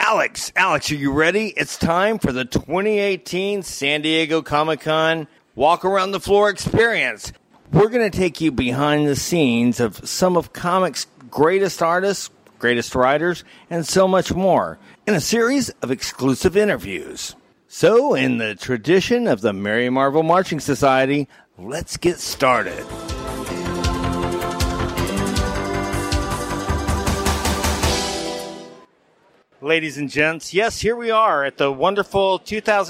Alex, are you ready? It's time for the 2018 San Diego Comic-Con Walk Around the Floor experience. We're going to take you behind the scenes of some of comics' greatest artists, greatest writers, and so much more in a series of exclusive interviews. So, in the tradition of the Merry Marvel Marching Society, let's get started. Ladies and gents, yes, here we are at the wonderful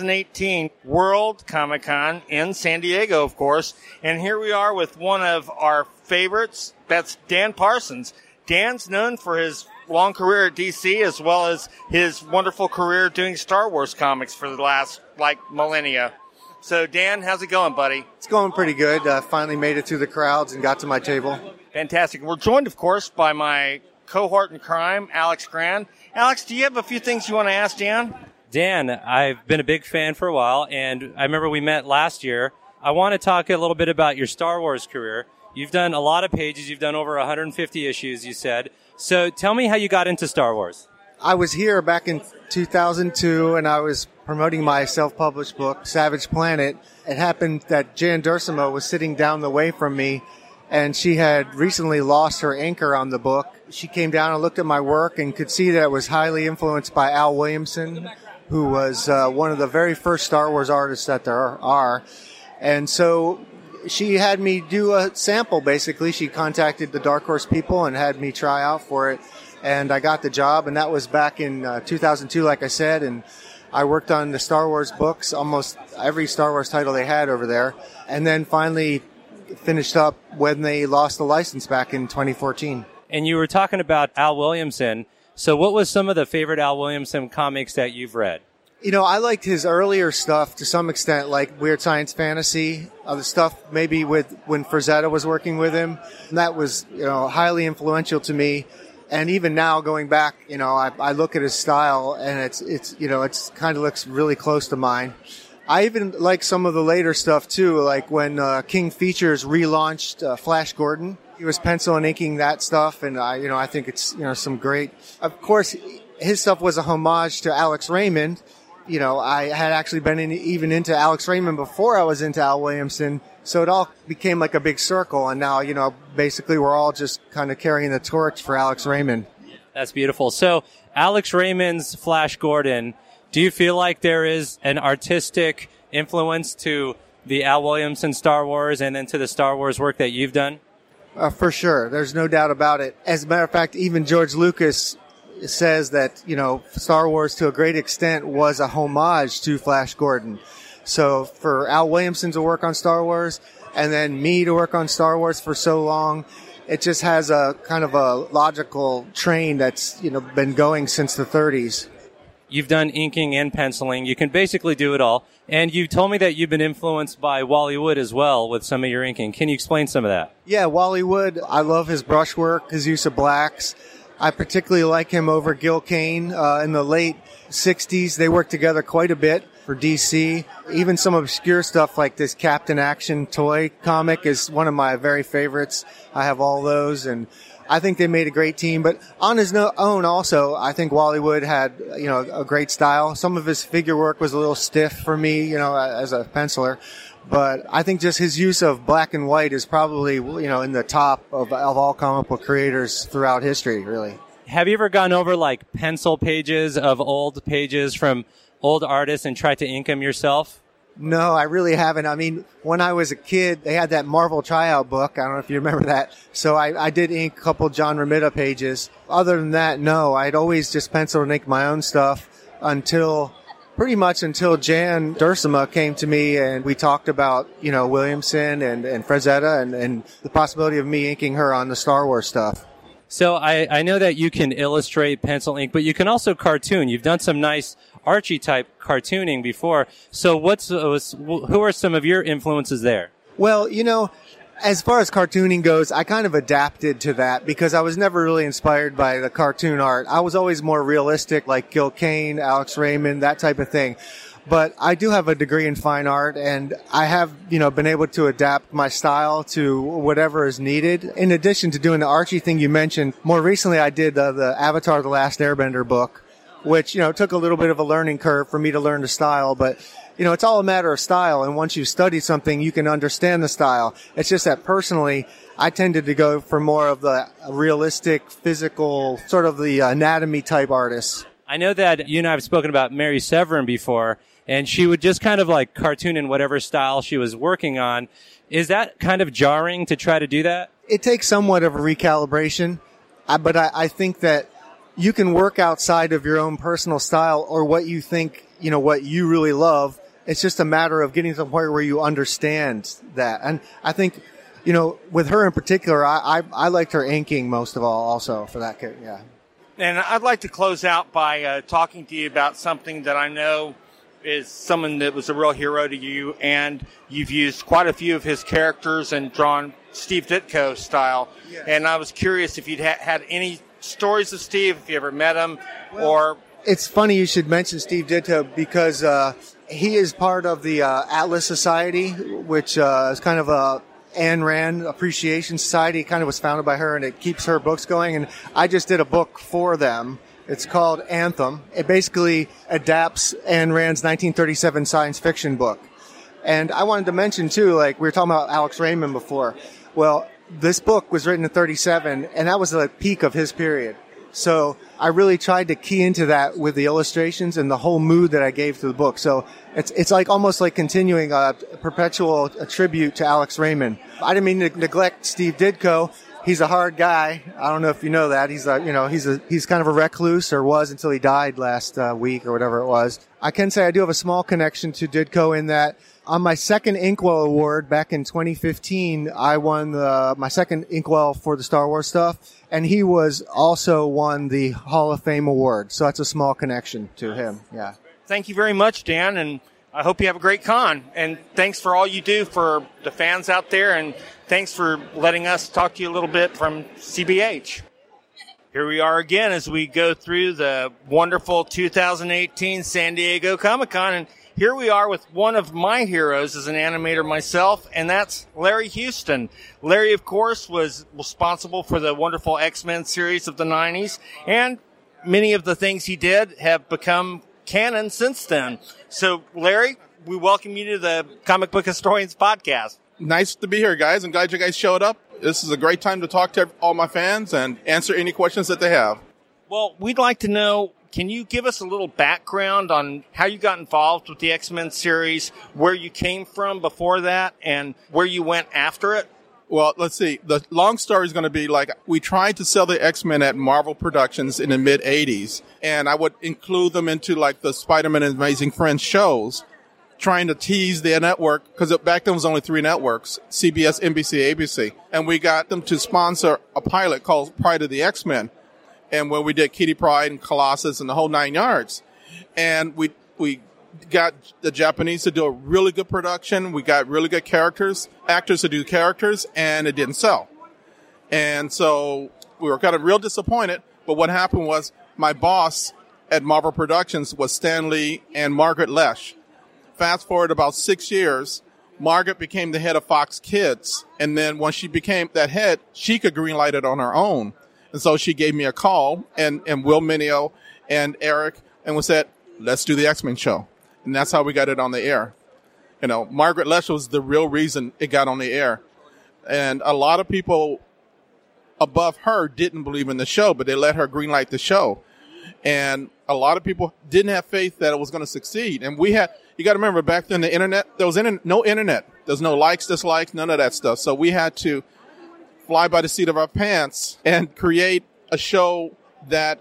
2018 World Comic-Con in San Diego, of course. And here we are with one of our favorites. That's Dan Parsons. Dan's known for his long career at DC as well as his wonderful career doing Star Wars comics for the last, millennia. So, Dan, how's it going, buddy? It's going pretty good. Finally made it through the crowds and got to my table. Fantastic. We're joined, of course, by my cohort in crime, Alex Grand. Alex, do you have a few things you want to ask Dan? Dan, I've been a big fan for a while, and I remember we met last year. I want to talk a little bit about your Star Wars career. You've done a lot of pages. You've done over 150 issues, you said. So tell me how you got into Star Wars. I was here back in 2002, and I was promoting my self-published book, Savage Planet. It happened that Jan Duursema was sitting down the way from me, and she had recently lost her anchor on the book. She came down and looked at my work and could see that it was highly influenced by Al Williamson, who was one of the very first Star Wars artists that there are. And so she had me do a sample, basically. She contacted the Dark Horse people and had me try out for it. And I got the job, and that was back in 2002, like I said. And I worked on the Star Wars books, almost every Star Wars title they had over there. And then finally finished up when they lost the license back in 2014. And you were talking about Al Williamson. So what was some of the favorite Al Williamson comics that you've read? You know, I liked his earlier stuff to some extent, like Weird Science Fantasy, the stuff maybe with when Frazetta was working with him. And that was, highly influential to me. And even now, going back, I look at his style and it's kind of looks really close to mine. I even like some of the later stuff too, like when King Features relaunched Flash Gordon. He was pencil and inking that stuff, and I think it's some great. Of course, his stuff was a homage to Alex Raymond. I had actually been even into Alex Raymond before I was into Al Williamson, so it all became like a big circle. And now, basically, we're all just kind of carrying the torch for Alex Raymond. That's beautiful. So, Alex Raymond's Flash Gordon. Do you feel like there is an artistic influence to the Al Williamson Star Wars and then to the Star Wars work that you've done? For sure. There's no doubt about it. As a matter of fact, even George Lucas says that, Star Wars to a great extent was a homage to Flash Gordon. So for Al Williamson to work on Star Wars and then me to work on Star Wars for so long, it just has a kind of a logical train that's, been going since the 30s. You've done inking and penciling. You can basically do it all. And you told me that you've been influenced by Wally Wood as well with some of your inking. Can you explain some of that? Yeah, Wally Wood, I love his brushwork, his use of blacks. I particularly like him over Gil Kane in the late 60s. They worked together quite a bit for DC. Even some obscure stuff like this Captain Action toy comic is one of my very favorites. I have all those, and I think they made a great team, but on his own also, I think Wally Wood had, a great style. Some of his figure work was a little stiff for me, as a penciler, but I think just his use of black and white is probably, in the top of all comic book creators throughout history, really. Have you ever gone over like pencil pages of old pages from old artists and tried to ink them yourself? No, I really haven't. I mean, when I was a kid, they had that Marvel tryout book. I don't know if you remember that. So I did ink a couple John Romita pages. Other than that, no. I'd always just pencil and ink my own stuff pretty much until Jan Duursema came to me and we talked about, Williamson and Frazetta and the possibility of me inking her on the Star Wars stuff. So I know that you can illustrate, pencil ink, but you can also cartoon. You've done some nice Archie-type cartooning before. So who are some of your influences there? Well, as far as cartooning goes, I kind of adapted to that because I was never really inspired by the cartoon art. I was always more realistic, like Gil Kane, Alex Raymond, that type of thing. But I do have a degree in fine art, and I have, been able to adapt my style to whatever is needed. In addition to doing the Archie thing you mentioned, more recently I did the Avatar: The Last Airbender book, which, took a little bit of a learning curve for me to learn the style. But, it's all a matter of style. And once you study something, you can understand the style. It's just that personally, I tended to go for more of the realistic, physical, sort of the anatomy type artists. I know that you and I have spoken about Mary Severin before, and she would just kind of like cartoon in whatever style she was working on. Is that kind of jarring to try to do that? It takes somewhat of a recalibration, but I think that you can work outside of your own personal style or what you think, what you really love. It's just a matter of getting to the point where you understand that. And I think, with her in particular, I liked her inking most of all also for that character, yeah. And I'd like to close out by talking to you about something that I know is someone that was a real hero to you, and you've used quite a few of his characters and drawn Steve Ditko style. Yes. And I was curious if you'd had any stories of Steve, if you ever met him, or... It's funny you should mention Steve Ditko because he is part of the Atlas Society, which is kind of a Ayn Rand Appreciation Society. It kind of was founded by her, and it keeps her books going. And I just did a book for them. It's called Anthem. It basically adapts Ayn Rand's 1937 science fiction book. And I wanted to mention, too, like we were talking about Alex Raymond before. Well, this book was written in 37, and that was the peak of his period. So I really tried to key into that with the illustrations and the whole mood that I gave to the book. So it's like almost like continuing a perpetual tribute to Alex Raymond. I didn't mean to neglect Steve Ditko. He's a hard guy. I don't know if you know that. He's he's kind of a recluse, or was until he died last week or whatever it was. I can say I do have a small connection to Ditko in that on my second Inkwell Award back in 2015, I won my second Inkwell for the Star Wars stuff, and he was also won the Hall of Fame award. So that's a small connection to him. Yeah. Thank you very much, Dan, and I hope you have a great con. And thanks for all you do for the fans out there, and thanks for letting us talk to you a little bit from CBH. Here we are again as we go through the wonderful 2018 San Diego Comic-Con, and here we are with one of my heroes as an animator myself, and that's Larry Houston. Larry, of course, was responsible for the wonderful X-Men series of the 90s, and many of the things he did have become canon since then. So, Larry, we welcome you to the Comic Book Historians Podcast. Nice to be here, guys. I'm glad you guys showed up. This is a great time to talk to all my fans and answer any questions that they have. Well, we'd like to know, can you give us a little background on how you got involved with the X-Men series, where you came from before that, and where you went after it? Well, let's see. The long story is going to be like, we tried to sell the X-Men at Marvel Productions in the mid-'80s, and I would include them into like the Spider-Man and Amazing Friends shows, trying to tease their network, because back then was only 3 networks, CBS, NBC, ABC. And we got them to sponsor a pilot called Pride of the X-Men, and where we did Kitty Pryde and Colossus and the whole 9 yards. And we got the Japanese to do a really good production. We got really good actors to do characters, and it didn't sell. And so we were kind of real disappointed. But what happened was my boss at Marvel Productions was Stan Lee and Margaret Loesch. Fast forward about 6 years, Margaret became the head of Fox Kids. And then when she became that head, she could greenlight it on her own. And so she gave me a call, and Will Mineo and Eric, and we said, let's do the X-Men show. And that's how we got it on the air. Margaret Loesch was the real reason it got on the air. And a lot of people above her didn't believe in the show, but they let her greenlight the show. And a lot of people didn't have faith that it was going to succeed. And you got to remember, back then the internet, there was no internet. There's no likes, dislikes, none of that stuff. So we had to fly by the seat of our pants and create a show that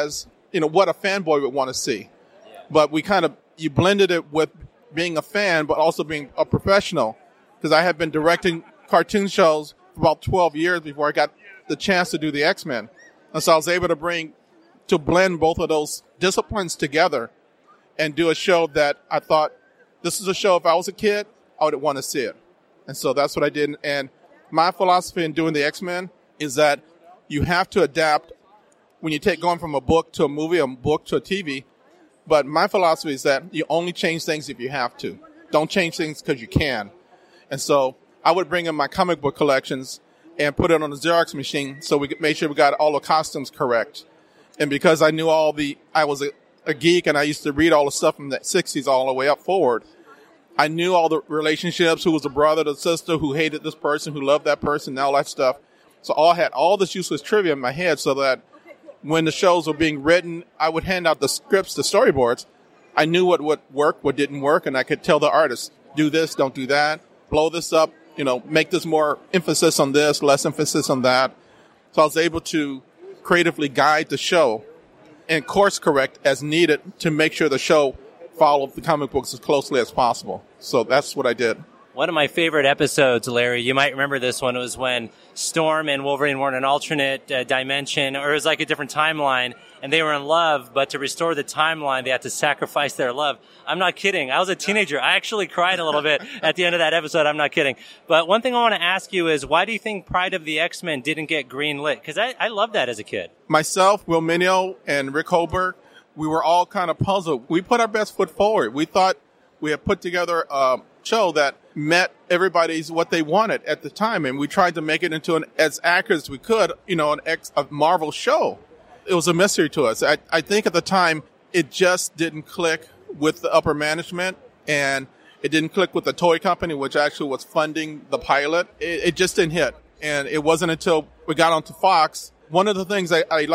what a fanboy would want to see. But you blended it with being a fan, but also being a professional. Because I had been directing cartoon shows for about 12 years before I got the chance to do the X-Men. And so I was able to blend both of those disciplines together and do a show that I thought, this is a show, if I was a kid, I would want to see it. And so that's what I did. And my philosophy in doing the X-Men is that you have to adapt when you going from a book to a movie, a book to a TV. But my philosophy is that you only change things if you have to. Don't change things because you can. And so I would bring in my comic book collections and put it on the Xerox machine so we could make sure we got all the costumes correct. And because I knew I was a geek and I used to read all the stuff from the 60s all the way up forward, I knew all the relationships, who was the brother, the sister, who hated this person, who loved that person, and all that stuff. So I had all this useless trivia in my head so that when the shows were being written, I would hand out the scripts, the storyboards. I knew what would work, what didn't work, and I could tell the artists, do this, don't do that, blow this up, make this more emphasis on this, less emphasis on that. So I was able to creatively guide the show and course correct as needed to make sure the show followed the comic books as closely as possible. So that's what I did. One of my favorite episodes, Larry, you might remember this one, was when Storm and Wolverine were in an alternate dimension, or it was like a different timeline, and they were in love, but to restore the timeline, they had to sacrifice their love. I'm not kidding. I was a teenager. I actually cried a little bit at the end of that episode. I'm not kidding. But one thing I want to ask you is, why do you think Pride of the X-Men didn't get greenlit? Because I loved that as a kid. Myself, Will Mineo, and Rick Holberg, we were all kind of puzzled. We put our best foot forward. We thought we had put together a show that met everybody's what they wanted at the time, and we tried to make it into an as accurate as we could, a Marvel show. It was a mystery to us. I think at the time it just didn't click with the upper management, and it didn't click with the toy company, which actually was funding the pilot. It just didn't hit, and it wasn't until we got onto Fox. One of the things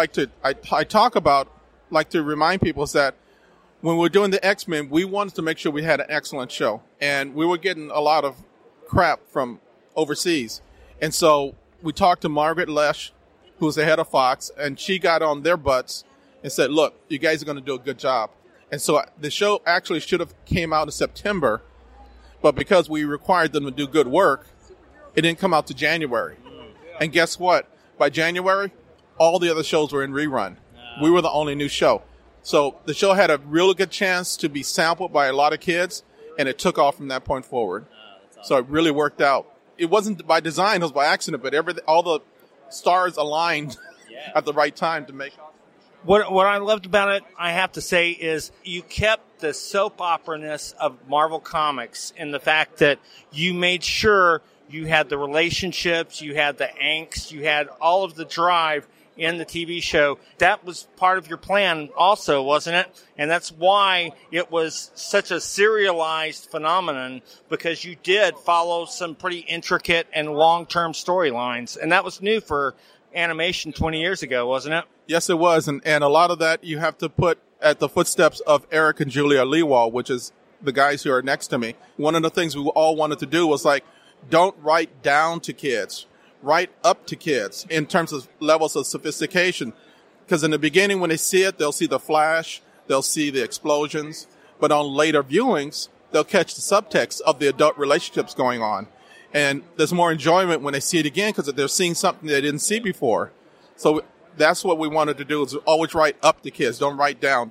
I talk about, like to remind people, is that when we were doing the X-Men, we wanted to make sure we had an excellent show. And we were getting a lot of crap from overseas. And so we talked to Margaret Lesh, who was the head of Fox, and she got on their butts and said, look, you guys are going to do a good job. And so the show actually should have came out in September, but because we required them to do good work, it didn't come out to January. And guess what? By January, all the other shows were in rerun. We were the only new show. So the show had a really good chance to be sampled by a lot of kids, and it took off from that point forward. Awesome. So it really worked out. It wasn't by design, it was by accident, but all the stars aligned at the right time to make it. What I loved about it, I have to say, is you kept the soap opera-ness of Marvel Comics in the fact that you made sure you had the relationships, you had the angst, you had all of the drive in the TV show. That was part of your plan also, wasn't it? And that's why it was such a serialized phenomenon, because you did follow some pretty intricate and long-term storylines. And that was new for animation 20 years ago, wasn't it? Yes, it was. And a lot of that you have to put at the footsteps of Eric and Julia Lewald, which is the guys who are next to me. One of the things we all wanted to do was don't write down to kids. Right up to kids in terms of levels of sophistication. Because in the beginning, when they see it, they'll see the flash, they'll see the explosions. But on later viewings, they'll catch the subtext of the adult relationships going on. And there's more enjoyment when they see it again because they're seeing something they didn't see before. So that's what we wanted to do, is always write up to kids. Don't write down.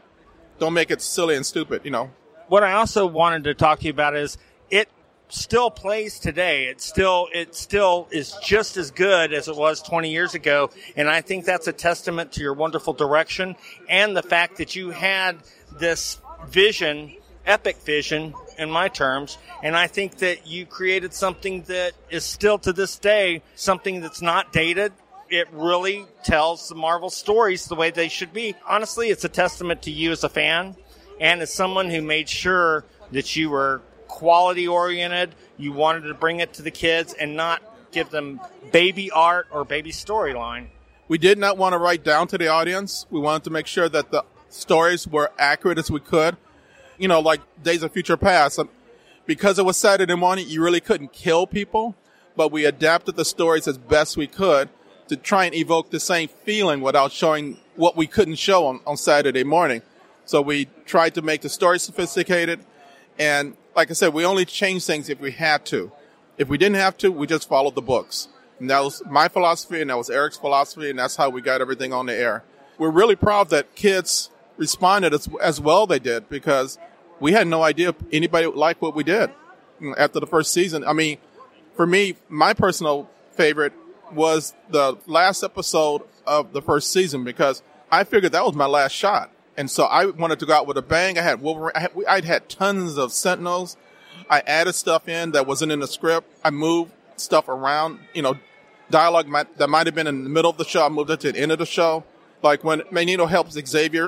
Don't make it silly and stupid, What I also wanted to talk to you about is it still plays today. It still is just as good as it was 20 years ago. And I think that's a testament to your wonderful direction and the fact that you had this vision, epic vision in my terms. And I think that you created something that is still to this day, something that's not dated. It really tells the Marvel stories the way they should be. Honestly, it's a testament to you as a fan and as someone who made sure that you were quality oriented. You wanted to bring it to the kids and not give them baby art or baby storyline. We did not want to write down to the audience. We wanted to make sure that the stories were accurate as we could. Like Days of Future Past. Because it was Saturday morning, you really couldn't kill people, but we adapted the stories as best we could to try and evoke the same feeling without showing what we couldn't show on Saturday morning. So we tried to make the story sophisticated. And like I said, we only changed things if we had to. If we didn't have to, we just followed the books. And that was my philosophy, and that was Eric's philosophy, and that's how we got everything on the air. We're really proud that kids responded as well they did, because we had no idea anybody would like what we did after the first season. I mean, for me, my personal favorite was the last episode of the first season, because I figured that was my last shot. And so I wanted to go out with a bang. I had Wolverine. I'd had tons of Sentinels. I added stuff in that wasn't in the script. I moved stuff around, dialogue that might have been in the middle of the show. I moved it to the end of the show. Like when Magneto helps Xavier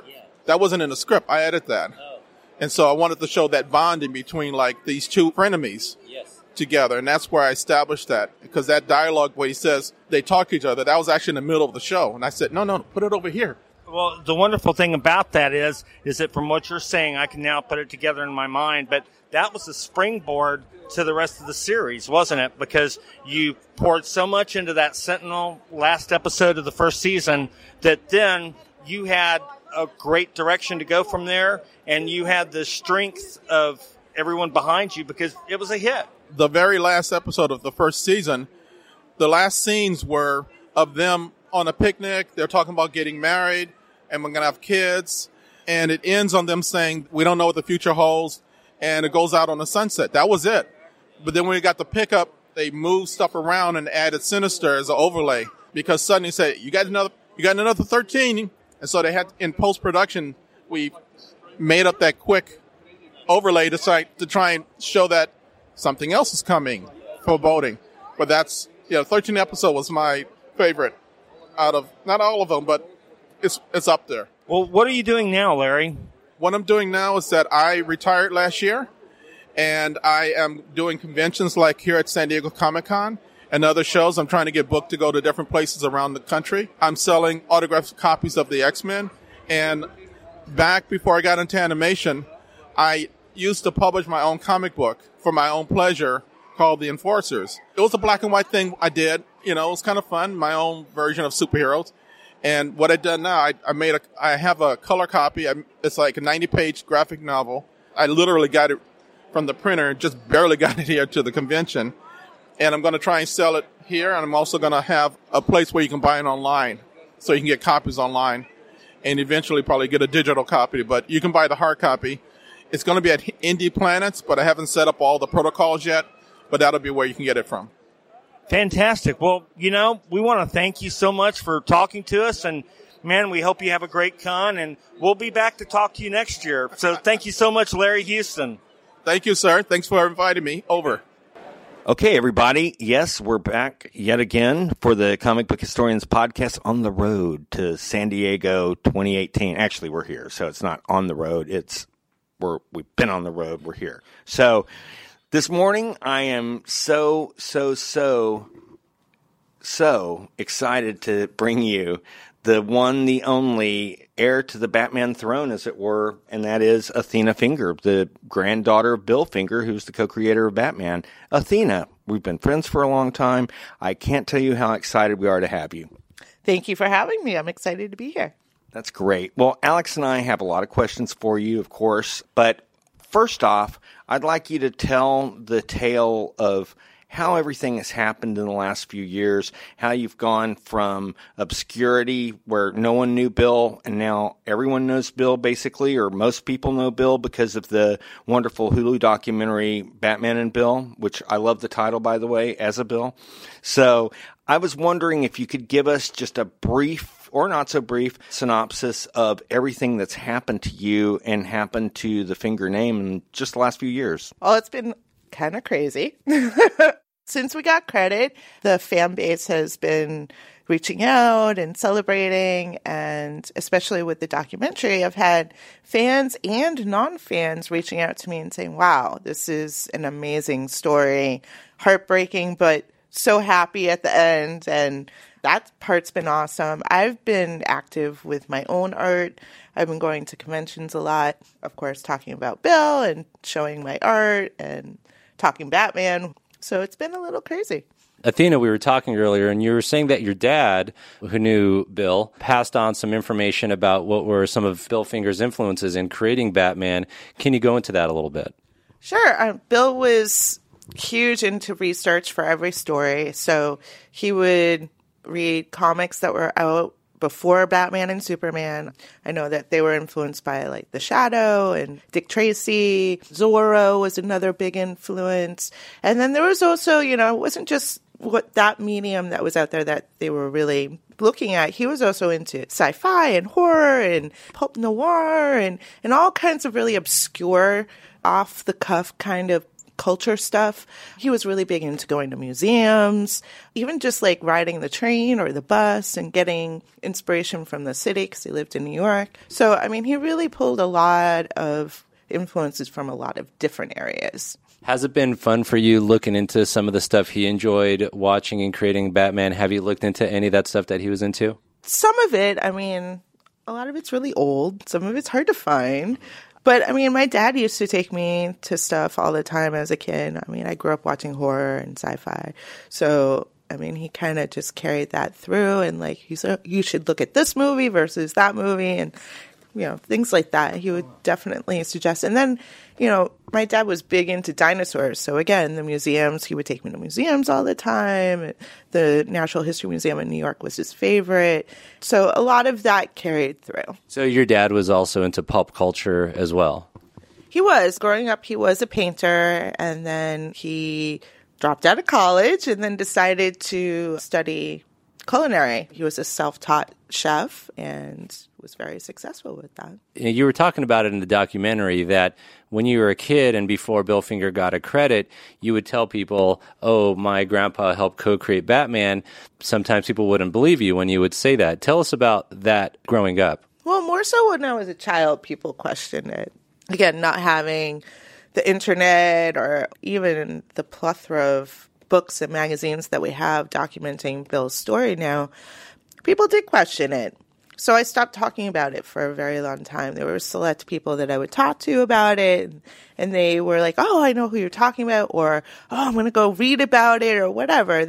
That wasn't in the script. I edited that. Oh. And so I wanted to show that bond in between like these two frenemies together. And that's where I established that, because that dialogue where he says they talk to each other, that was actually in the middle of the show. And I said, no, put it over here. Well, the wonderful thing about that is that from what you're saying, I can now put it together in my mind, but that was the springboard to the rest of the series, wasn't it? Because you poured so much into that Sentinel last episode of the first season that then you had a great direction to go from there, and you had the strength of everyone behind you because it was a hit. The very last episode of the first season, the last scenes were of them on a picnic. They're talking about getting married and we're going to have kids. And it ends on them saying, we don't know what the future holds. And it goes out on the sunset. That was it. But then when we got the pickup, they moved stuff around and added Sinister as an overlay, because suddenly said, you got another 13. And so they had, in post-production, we made up that quick overlay to try and show that something else is coming for voting. But that's, 13th episode was my favorite out of, not all of them, but it's up there. Well, what are you doing now, Larry? What I'm doing now is that I retired last year, and I am doing conventions like here at San Diego Comic-Con and other shows. I'm trying to get booked to go to different places around the country. I'm selling autographed copies of the X-Men. And back before I got into animation, I used to publish my own comic book for my own pleasure called The Enforcers. It was a black and white thing I did. It was kind of fun, my own version of superheroes. And what I've done now, I have a color copy. It's like a 90-page graphic novel. I literally got it from the printer, just barely got it here to the convention. And I'm going to try and sell it here. And I'm also going to have a place where you can buy it online, so you can get copies online and eventually probably get a digital copy. But you can buy the hard copy. It's going to be at Indie Planets, but I haven't set up all the protocols yet. But that'll be where you can get it from. Fantastic. Well, we want to thank you so much for talking to us. And, man, we hope you have a great con. And we'll be back to talk to you next year. So thank you so much, Larry Houston. Thank you, sir. Thanks for inviting me. Over. Okay, everybody. Yes, we're back yet again for the Comic Book Historians podcast on the road to San Diego 2018. Actually, we're here, so it's not on the road. We've been on the road. We're here. So this morning, I am so excited to bring you the one, the only heir to the Batman throne, as it were, and that is Athena Finger, the granddaughter of Bill Finger, who's the co-creator of Batman. Athena, we've been friends for a long time. I can't tell you how excited we are to have you. Thank you for having me. I'm excited to be here. That's great. Well, Alex and I have a lot of questions for you, of course, but first off, I'd like you to tell the tale of how everything has happened in the last few years, how you've gone from obscurity where no one knew Bill, and now everyone knows Bill basically, or most people know Bill because of the wonderful Hulu documentary Batman and Bill, which I love the title, by the way, As a Bill. So I was wondering if you could give us just a brief or not so brief synopsis of everything that's happened to you and happened to the Finger name in just the last few years. Well, it's been kind of crazy. Since we got credit, the fan base has been reaching out and celebrating, and especially with the documentary, I've had fans and non-fans reaching out to me and saying, wow, this is an amazing story, heartbreaking, but so happy at the end, and that part's been awesome. I've been active with my own art. I've been going to conventions a lot, of course, talking about Bill and showing my art and talking Batman. So it's been a little crazy. Athena, we were talking earlier, and you were saying that your dad, who knew Bill, passed on some information about what were some of Bill Finger's influences in creating Batman. Can you go into that a little bit? Sure. Bill was huge into research for every story. So he would read comics that were out before Batman and Superman. I know that they were influenced by like The Shadow and Dick Tracy. Zorro was another big influence. And then there was also, it wasn't just what that medium that was out there that they were really looking at. He was also into sci-fi and horror and pulp noir and all kinds of really obscure, off-the-cuff kind of culture stuff. He was really big into going to museums, even just like riding the train or the bus and getting inspiration from the city because he lived in New York. So, I mean, he really pulled a lot of influences from a lot of different areas. Has it been fun for you looking into some of the stuff he enjoyed watching and creating Batman? Have you looked into any of that stuff that he was into? Some of it, I mean, a lot of it's really old. Some of it's hard to find. But, I mean, my dad used to take me to stuff all the time as a kid. I mean, I grew up watching horror and sci-fi. So, I mean, he kind of just carried that through. And, like, he said, you should look at this movie versus that movie. And, you know, things like that he would definitely suggest. And then, you know, my dad was big into dinosaurs. So, again, the museums, he would take me to museums all the time. The Natural History Museum in New York was his favorite. So a lot of that carried through. So your dad was also into pop culture as well? He was. Growing up, he was a painter, and then he dropped out of college and then decided to study culinary. He was a self-taught chef and was very successful with that. You were talking about it in the documentary that when you were a kid and before Bill Finger got a credit, you would tell people, oh, my grandpa helped co-create Batman. Sometimes people wouldn't believe you when you would say that. Tell us about that growing up. Well, more so when I was a child, people questioned it. Again, not having the internet or even the plethora of books and magazines that we have documenting Bill's story now, people did question it. So I stopped talking about it for a very long time. There were select people that I would talk to about it, and they were like, oh, I know who you're talking about, or, oh, I'm going to go read about it, or whatever.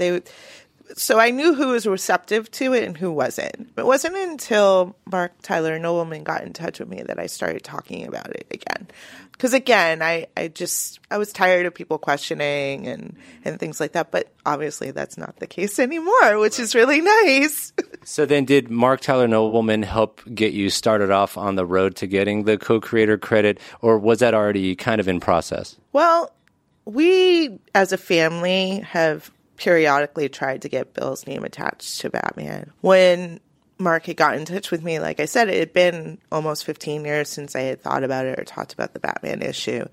So I knew who was receptive to it and who wasn't. It wasn't until Mark Tyler Nobleman got in touch with me that I started talking about it again. Because again, I was tired of people questioning and things like that. But obviously that's not the case anymore, which is really nice. So then did Mark Tyler Nobleman help get you started off on the road to getting the co-creator credit, or was that already kind of in process? Well, we as a family have periodically tried to get Bill's name attached to Batman. When Mark had got in touch with me, like I said, it had been almost 15 years since I had thought about it or talked about the Batman issue.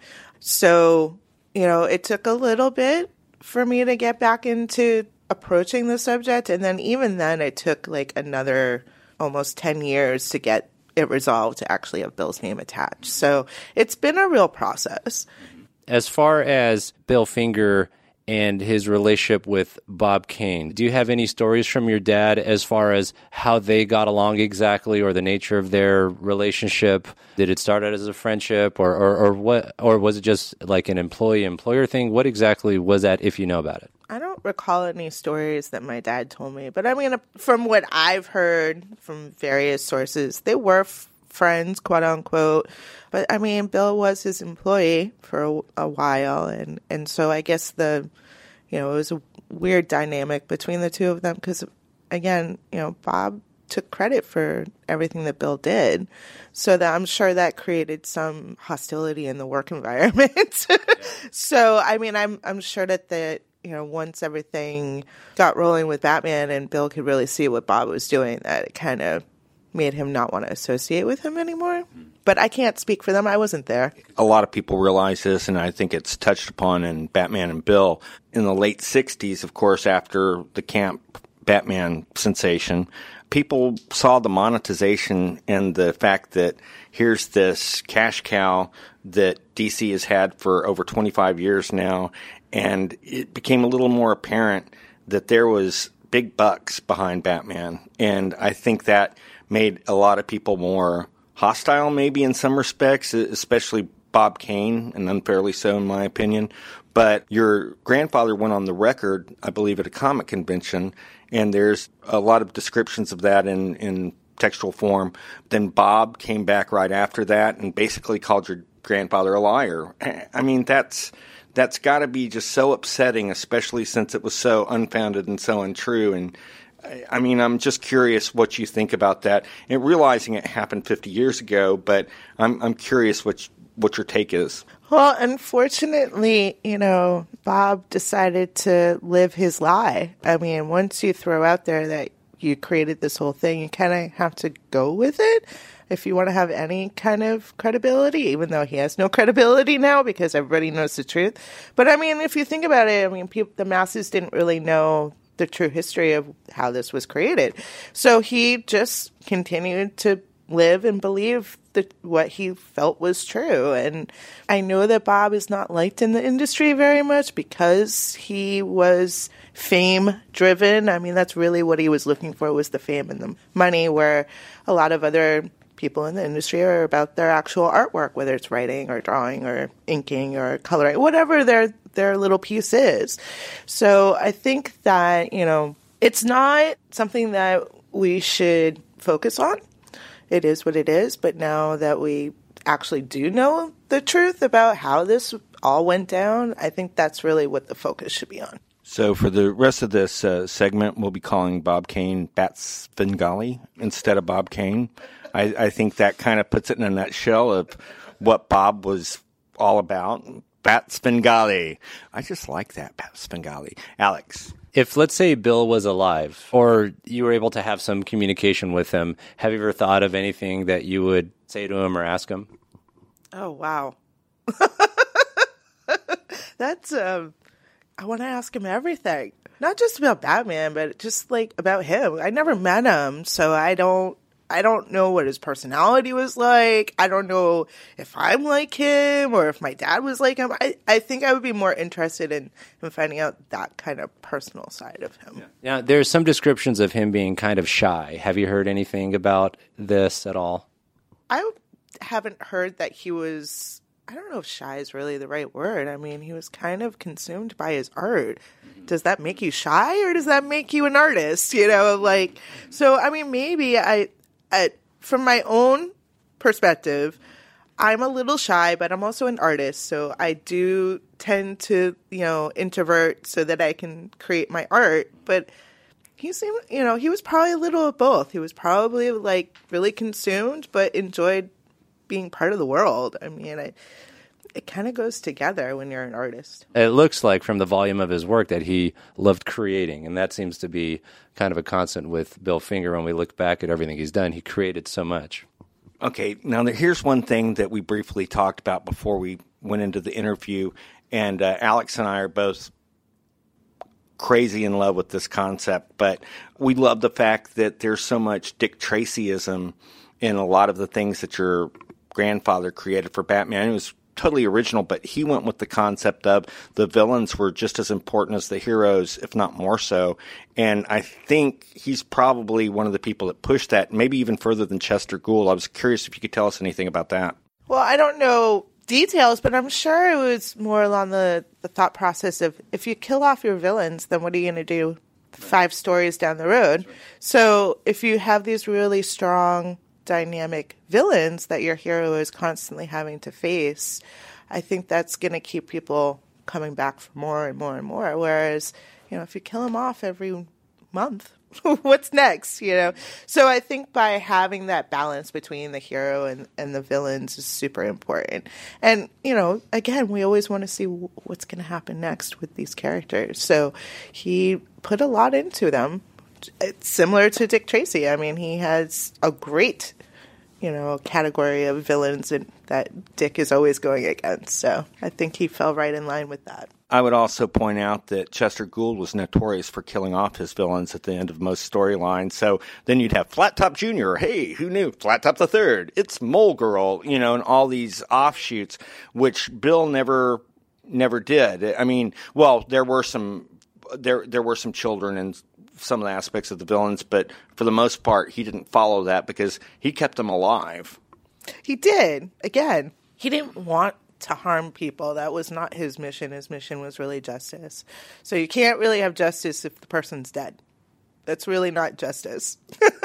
So, you know, it took a little bit for me to get back into approaching the subject. And then even then, it took like another almost 10 years to get it resolved to actually have Bill's name attached. So it's been a real process. As far as Bill Finger and his relationship with Bob Kane, do you have any stories from your dad as far as how they got along exactly, or the nature of their relationship? Did it start out as a friendship, or what, or was it just like an employee-employer thing? What exactly was that, if you know about it? I don't recall any stories that my dad told me, but I mean, from what I've heard from various sources, they were friends, quote unquote. But I mean, Bill was his employee for a while, and so I guess it was a weird dynamic between the two of them because, again, you know, Bob took credit for everything that Bill did, so that I'm sure that created some hostility in the work environment. So I mean, I'm sure that once everything got rolling with Batman and Bill could really see what Bob was doing, that it kind of made him not want to associate with him anymore. But I can't speak for them. I wasn't there. A lot of people realize this, and I think it's touched upon in Batman and Bill. In the late 60s, of course, after the camp Batman sensation, people saw the monetization and the fact that here's this cash cow that DC has had for over 25 years now, and it became a little more apparent that there was big bucks behind Batman. And I think that made a lot of people more hostile, maybe in some respects, especially Bob Kane, and unfairly so in my opinion. But your grandfather went on the record, I believe, at a comic convention, and there's a lot of descriptions of that in textual form. Then Bob came back right after that and basically called your grandfather a liar. I mean, that's got to be just so upsetting, especially since it was so unfounded and so untrue. And I mean, I'm just curious what you think about that, and realizing it happened 50 years ago, but I'm curious what your take is. Well, unfortunately, Bob decided to live his lie. I mean, once you throw out there that you created this whole thing, you kind of have to go with it. if you want to have any kind of credibility, even though he has no credibility now because everybody knows the truth. But I mean, if you think about it, I mean, the masses didn't really know the true history of how this was created. So he just continued to live and believe what he felt was true. And I know that Bob is not liked in the industry very much because he was fame driven. I mean, that's really what he was looking for, was the fame and the money, where a lot of other people in the industry are about their actual artwork, whether it's writing or drawing or inking or coloring, whatever their little piece is. So I think that, you know, it's not something that we should focus on. It is what it is. But now that we actually do know the truth about how this all went down, I think that's really what the focus should be on. So for the rest of this segment, we'll be calling Bob Kane Bat Svengali instead of Bob Kane. I think that kind of puts it in a nutshell of what Bob was all about. Bat Svengali. I just like that, Bat Svengali. Alex. If, let's say, Bill was alive, or you were able to have some communication with him, have you ever thought of anything that you would say to him or ask him? Oh, wow. That's, I want to ask him everything. Not just about Batman, but just, like, about him. I never met him, so I don't know what his personality was like. I don't know if I'm like him or if my dad was like him. I think I would be more interested in finding out that kind of personal side of him. Now, there's some descriptions of him being kind of shy. Have you heard anything about this at all? I haven't heard that he was, I don't know if shy is really the right word. I mean, he was kind of consumed by his art. Does that make you shy or does that make you an artist? You know, like, so, I mean, maybe from my own perspective, I'm a little shy, but I'm also an artist. So I do tend to, you know, introvert so that I can create my art. But he seemed, you know, he was probably a little of both. He was probably like really consumed, but enjoyed being part of the world. I mean, it kind of goes together when you're an artist. It looks like from the volume of his work that he loved creating, and that seems to be kind of a constant with Bill Finger. When we look back at everything he's done, he created so much. Okay, now here's one thing that we briefly talked about before we went into the interview, and Alex and I are both crazy in love with this concept, but we love the fact that there's so much Dick Tracyism in a lot of the things that your grandfather created for Batman. It was totally original, but he went with the concept of the villains were just as important as the heroes, if not more so. And I think he's probably one of the people that pushed that, maybe even further than Chester Gould. I was curious if you could tell us anything about that. Well, I don't know details, but I'm sure it was more along the thought process of, if you kill off your villains, then what are you going to do 5 stories down the road? So if you have these really strong dynamic villains that your hero is constantly having to face, I think that's going to keep people coming back for more and more and more. Whereas, you know, if you kill them off every month, what's next, you know? So I think by having that balance between the hero and the villains is super important. And, you know, again, we always want to see what's going to happen next with these characters. So he put a lot into them. It's similar to Dick Tracy. I mean, he has a great, you know, category of villains that Dick is always going against. So I think he fell right in line with that. I would also point out that Chester Gould was notorious for killing off his villains at the end of most storylines. So then you'd have Flat Top Jr., hey, who knew? Flat Top the Third, it's Mole Girl, you know, and all these offshoots, which Bill never did. I mean, well, there were some children and some of the aspects of the villains, but for the most part, he didn't follow that because he kept them alive. He did. Again, he didn't want to harm people. That was not his mission. His mission was really justice. So you can't really have justice if the person's dead. That's really not justice.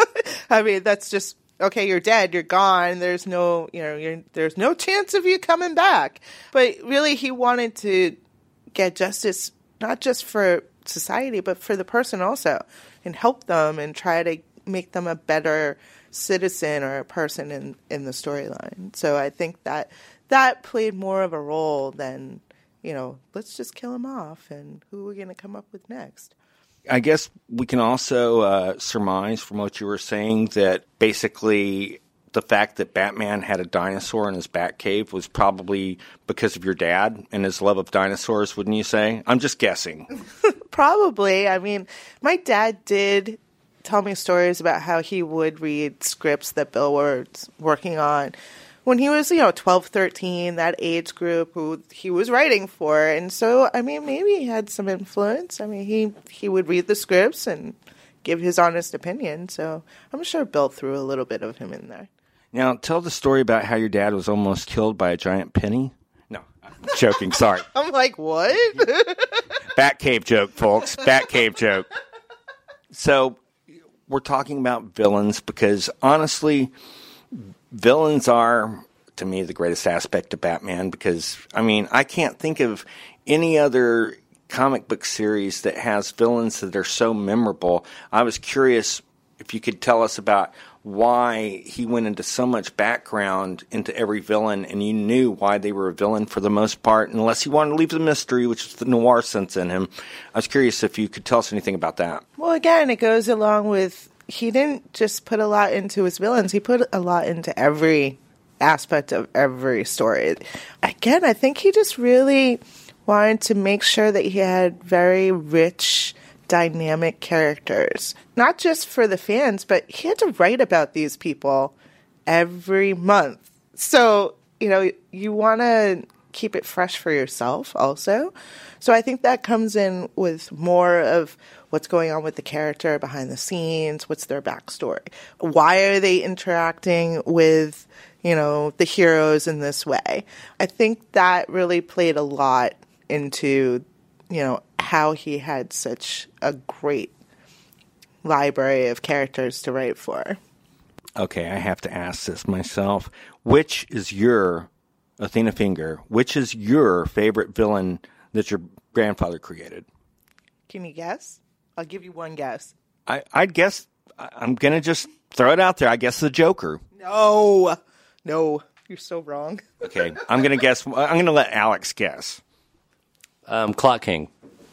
I mean, that's just, okay, you're dead, you're gone. There's no, you know, there's no chance of you coming back. But really, he wanted to get justice, not just for society, but for the person also, and help them and try to make them a better citizen or a person in the storyline. So I think that played more of a role than, you know, let's just kill him off and who are we going to come up with next. I guess we can also surmise from what you were saying that basically the fact that Batman had a dinosaur in his Batcave was probably because of your dad and his love of dinosaurs, wouldn't you say? I'm just guessing. Probably. I mean, my dad did tell me stories about how he would read scripts that Bill was working on when he was, 12, 13, that age group who he was writing for. And so, I mean, maybe he had some influence. I mean, he would read the scripts and give his honest opinion. So I'm sure Bill threw a little bit of him in there. Now, tell the story about how your dad was almost killed by a giant penny. No, I'm joking. Sorry. I'm like, what? Batcave joke, folks. Batcave joke. So we're talking about villains because, honestly, villains are, to me, the greatest aspect of Batman because, I mean, I can't think of any other comic book series that has villains that are so memorable. I was curious if you could tell us about why he went into so much background into every villain and you knew why they were a villain for the most part, unless you wanted to leave the mystery, which is the noir sense in him. I was curious if you could tell us anything about that. Well, again, it goes along with he didn't just put a lot into his villains. He put a lot into every aspect of every story. Again, I think he just really wanted to make sure that he had very rich, dynamic characters. Not just for the fans, but he had to write about these people every month. So, you want to keep it fresh for yourself also. So I think that comes in with more of what's going on with the character behind the scenes, what's their backstory. Why are they interacting with, the heroes in this way? I think that really played a lot into, how he had such a great library of characters to write for. Okay, I have to ask this myself. Which is your, Athena Finger, which is your favorite villain that your grandfather created? Can you guess? I'll give you one guess. I'd guess, I'm going to just throw it out there. I guess the Joker. No, you're so wrong. Okay, I'm going to guess, I'm going to let Alex guess. Clock King.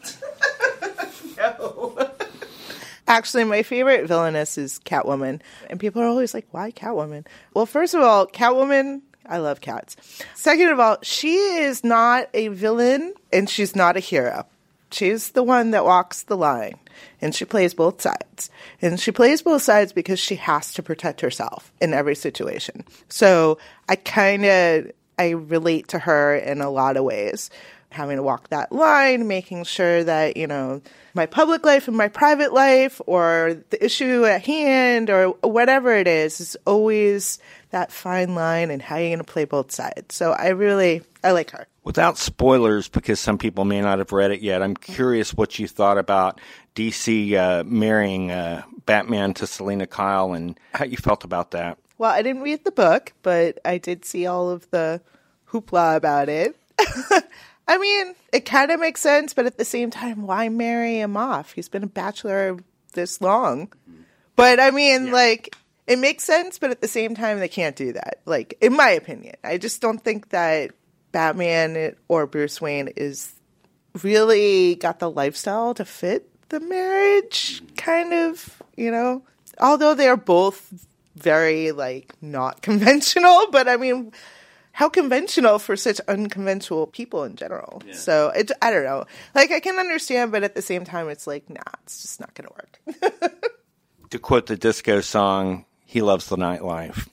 No. Actually, my favorite villainess is Catwoman. And people are always like, why Catwoman? Well, first of all, Catwoman, I love cats. Second of all, she is not a villain and she's not a hero. She's the one that walks the line and she plays both sides. And she plays both sides because she has to protect herself in every situation. So I relate to her in a lot of ways. Having to walk that line, making sure that, my public life and my private life or the issue at hand or whatever it is always that fine line and how you're going to play both sides. So I like her. Without spoilers, because some people may not have read it yet, I'm curious what you thought about DC marrying Batman to Selena Kyle and how you felt about that. Well, I didn't read the book, but I did see all of the hoopla about it. I mean, it kind of makes sense, but at the same time, why marry him off? He's been a bachelor this long. But I mean, it makes sense, but at the same time, they can't do that. In my opinion, I just don't think that Batman or Bruce Wayne is really got the lifestyle to fit the marriage, kind of, although they're both very, not conventional, but I mean, how conventional for such unconventional people in general. Yeah. So, I don't know. I can understand, but at the same time, it's nah, it's just not going to work. To quote the disco song, he loves the nightlife.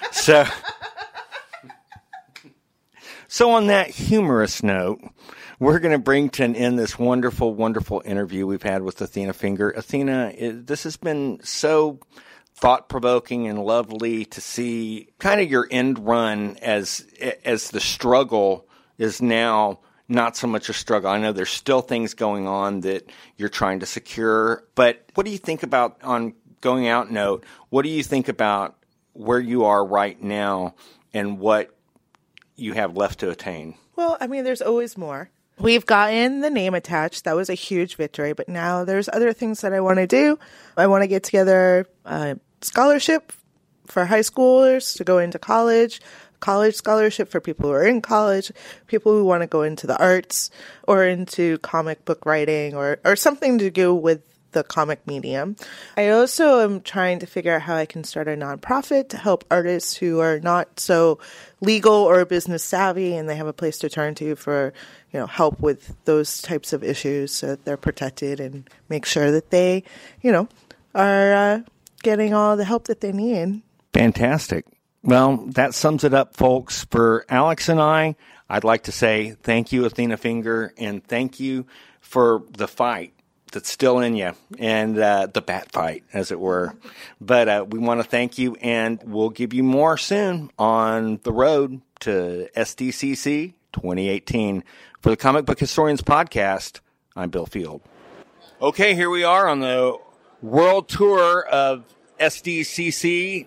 So on that humorous note, we're going to bring to an end this wonderful, wonderful interview we've had with Athena Finger. Athena, this has been so thought-provoking and lovely to see kind of your end run as the struggle is now not so much a struggle. I know there's still things going on that you're trying to secure, but what do you think about, on going out note, what do you think about where you are right now and what you have left to attain? Well, I mean, there's always more. We've gotten the name attached. That was a huge victory, but now there's other things that I want to do. I want to get together a scholarship for high schoolers to go into college scholarship for people who are in college, people who want to go into the arts or into comic book writing or something to do with the comic medium. I also am trying to figure out how I can start a nonprofit to help artists who are not so legal or business savvy, and they have a place to turn to for, help with those types of issues so that they're protected, and make sure that they, are getting all the help that they need. Fantastic. Well, that sums it up, folks. For Alex and I'd like to say thank you, Athena Finger, and thank you for the fight that's still in you, and the bat fight, as it were. But we want to thank you, and we'll give you more soon on the road to SDCC 2018. For the Comic Book Historians Podcast, I'm Bill Field. Okay, here we are on the world tour of SDCC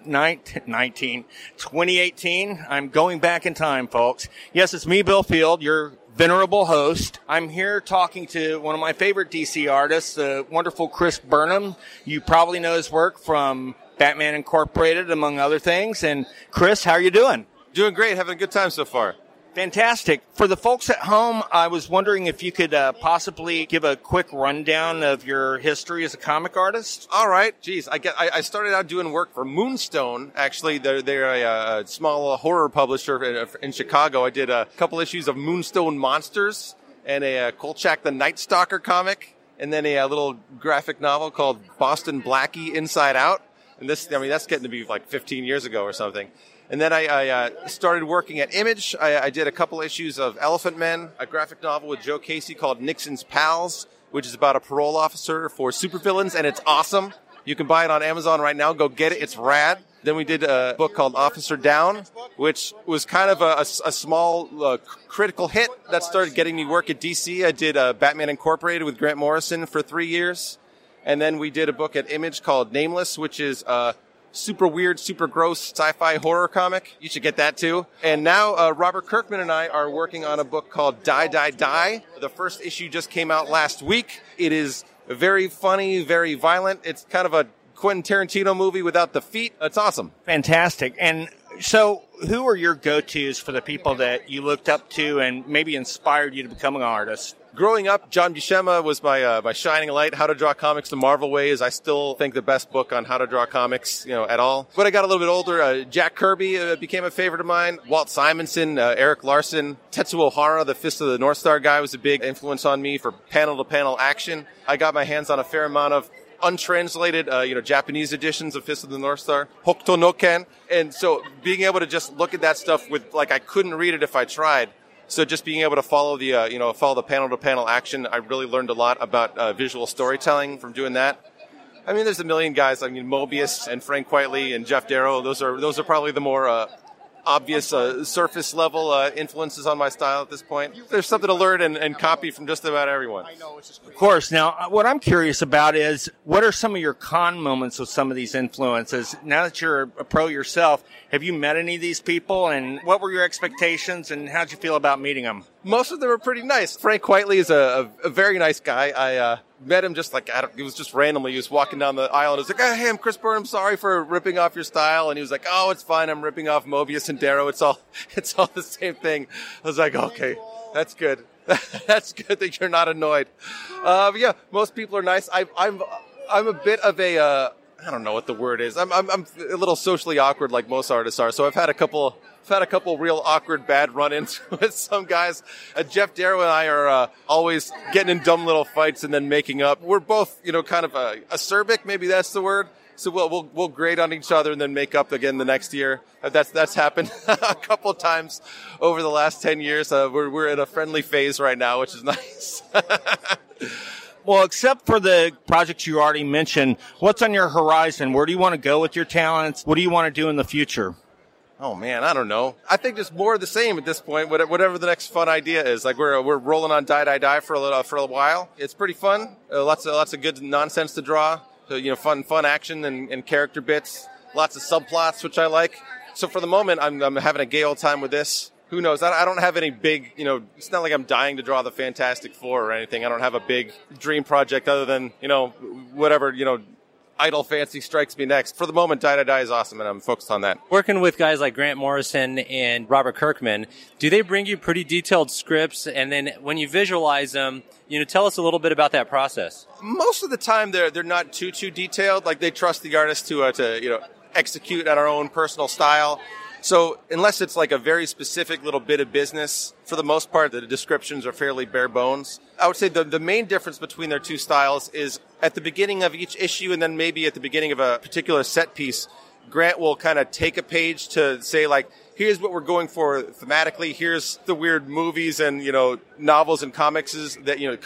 2018. I'm going back in time, folks. Yes, it's me, Bill Field, your venerable host. I'm here talking to one of my favorite DC artists, the wonderful Chris Burnham. You probably know his work from Batman Incorporated, among other things. And Chris, how are you doing? Doing great. Having a good time so far. Fantastic. For the folks at home, I was wondering if you could possibly give a quick rundown of your history as a comic artist. All right. Geez, I started out doing work for Moonstone. Actually, they're a small horror publisher in Chicago. I did a couple issues of Moonstone Monsters and a Kolchak the Night Stalker comic, and then a little graphic novel called Boston Blackie Inside Out. And that's getting to be like 15 years ago or something. And then I started working at Image. I did a couple issues of Elephant Men, a graphic novel with Joe Casey called Nixon's Pals, which is about a parole officer for supervillains, and it's awesome. You can buy it on Amazon right now. Go get it. It's rad. Then we did a book called Officer Down, which was kind of a small critical hit that started getting me work at DC. I did Batman Incorporated with Grant Morrison for 3 years. And then we did a book at Image called Nameless, which is super weird, super gross sci-fi horror comic. You should get that too. And now Robert Kirkman and I are working on a book called Die, Die, Die. The first issue just came out last week. It is very funny, very violent. It's kind of a Quentin Tarantino movie without the feet. It's awesome. Fantastic. And so who are your go-tos for the people that you looked up to and maybe inspired you to become an artist? Growing up, John Buscema was my shining light. How to Draw Comics the Marvel Way is, I still think, the best book on how to draw comics, at all. When I got a little bit older, Jack Kirby became a favorite of mine. Walt Simonson, Eric Larson, Tetsuo Hara, the Fist of the North Star guy, was a big influence on me for panel-to-panel action. I got my hands on a fair amount of untranslated, Japanese editions of Fist of the North Star, Hokuto no Ken. And so being able to just look at that stuff with, I couldn't read it if I tried. So just being able to follow the panel-to-panel action, I really learned a lot about visual storytelling from doing that. I mean, there's a million guys. I mean, Mobius and Frank Quitely and Jeff Darrow. Those are probably the more obvious surface level influences on my style at this point. There's something to learn and copy from just about everyone. Of course. Now, what I'm curious about is, what are some of your con moments with some of these influences? Now that you're a pro yourself, have you met any of these people, and what were your expectations, and how'd you feel about meeting them? Most of them are pretty nice. Frank Quitely is a very nice guy. I met him just it was just randomly. He was walking down the aisle and I was like, hey, I'm Chris Burnham. Sorry for ripping off your style. And he was like, oh, it's fine. I'm ripping off Mobius and Darrow. It's all the same thing. I was like, okay, that's good. That's good that you're not annoyed. But yeah, most people are nice. I'm a bit of a, I don't know what the word is. I'm a little socially awkward like most artists are. So I've had a couple real awkward, bad run-ins with some guys. Jeff Darrow and I are always getting in dumb little fights and then making up. We're both, kind of acerbic, maybe that's the word. So we'll grade on each other and then make up again the next year. That's happened a couple of times over the last 10 years. We're in a friendly phase right now, which is nice. Well, except for the projects you already mentioned, what's on your horizon? Where do you want to go with your talents? What do you want to do in the future? Oh man, I don't know. I think just more of the same at this point. Whatever the next fun idea is, we're rolling on Die Die Die for a while. It's pretty fun. Lots of good nonsense to draw. So fun action and character bits. Lots of subplots, which I like. So for the moment, I'm having a gay old time with this. Who knows? I don't have any big. It's not like I'm dying to draw the Fantastic Four or anything. I don't have a big dream project other than whatever idle fancy strikes me next. For the moment, Die to Die is awesome, and I'm focused on that. Working with guys like Grant Morrison and Robert Kirkman, do they bring you pretty detailed scripts? And then when you visualize them, tell us a little bit about that process. Most of the time, they're not too detailed. Like, they trust the artist to execute at our own personal style. So unless it's like a very specific little bit of business, for the most part, the descriptions are fairly bare bones. I would say the main difference between their two styles is at the beginning of each issue and then maybe at the beginning of a particular set piece, Grant will kind of take a page to say, like, here's what we're going for thematically. Here's the weird movies and, novels and comics that we're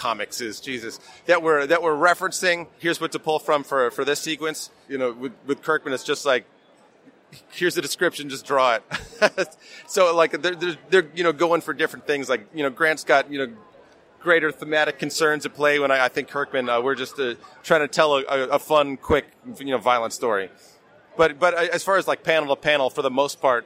referencing. Here's what to pull from for this sequence. With Kirkman, it's just like, here's the description, just draw it. So like they're going for different things. Like, Grant's got, greater thematic concerns at play when I think Kirkman, we're just trying to tell a fun, quick, violent story. But as far as like panel to panel, for the most part,